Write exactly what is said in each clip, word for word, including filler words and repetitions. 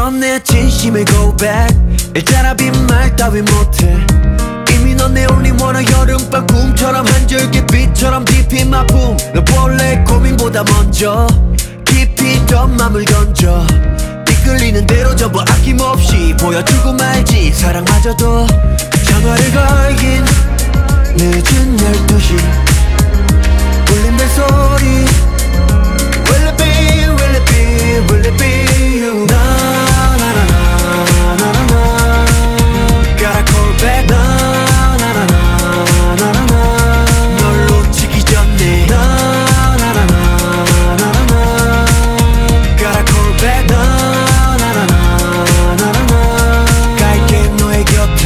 넌 내 진심의 고백 있잖아 빈말 따위 못해 이미 넌 내 only one 여름밤 꿈처럼 한 줄기 빛처럼 deep in my boom 너 본래 고민보다 먼저 깊이 더 맘을 던져 이끌리는 대로 전부 아낌없이 보여주고 말지 사랑마저도 전화를 걸긴 늦은 열두 시 울린 벨소리 Will it be, will it be, will it be you 나 나 나 나 나 나 나 Gotta call back 나 나 나 나 나 나 나 널 놓치기 전에 나 나 나 나 나 나 나 Gotta call back 나 나 나 나 나 나 나 갈게 너의 곁에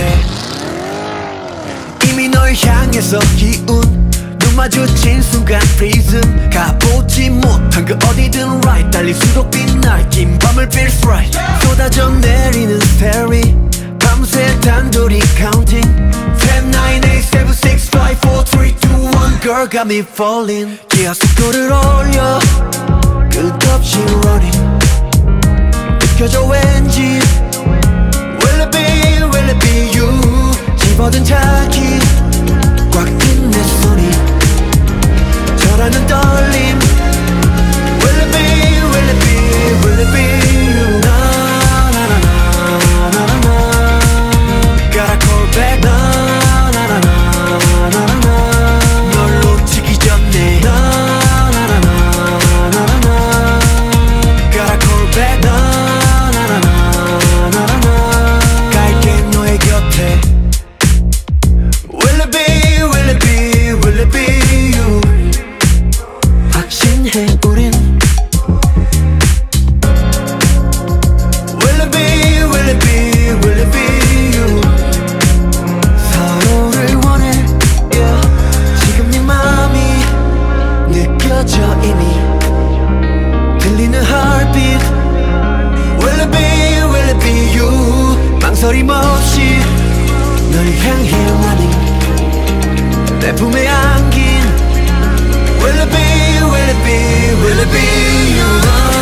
이미 널 향해서 기운 마주친 순간 프리즘 가보지 못한 그 어디든 right 달릴수록 빛날 긴 밤을 feel right 쏟아져 내리는 스테리 밤새 단둘이 counting ten, nine, eight, seven, six, five, four, three, two, one Girl got me falling 기어 속도를 올려 끝없이 running 느껴져 왠지 Will it be, will it be you 집어든 자기 꽉 낀 내 손이 저라는 떨림 Will it be, will it be, will it be you 나 나 나 나 나 나 나 Gotta call back 나 나 나 나 나 나 널 놓치기 전에 나 나 나 나 나 나 Gotta call back 나 나 나 나 나 나 갈게 너의 곁에 Will it be, will it be, will it be you 확신해 우린 Will it be, will it be, will it be you 서로를 원해 yeah. 지금 네 맘이 느껴져 이미 들리는 heartbeat Will it be, will it be you 망설임 없이 널 향해 running 내 품에 안긴 Will it be, will it be, will it be you?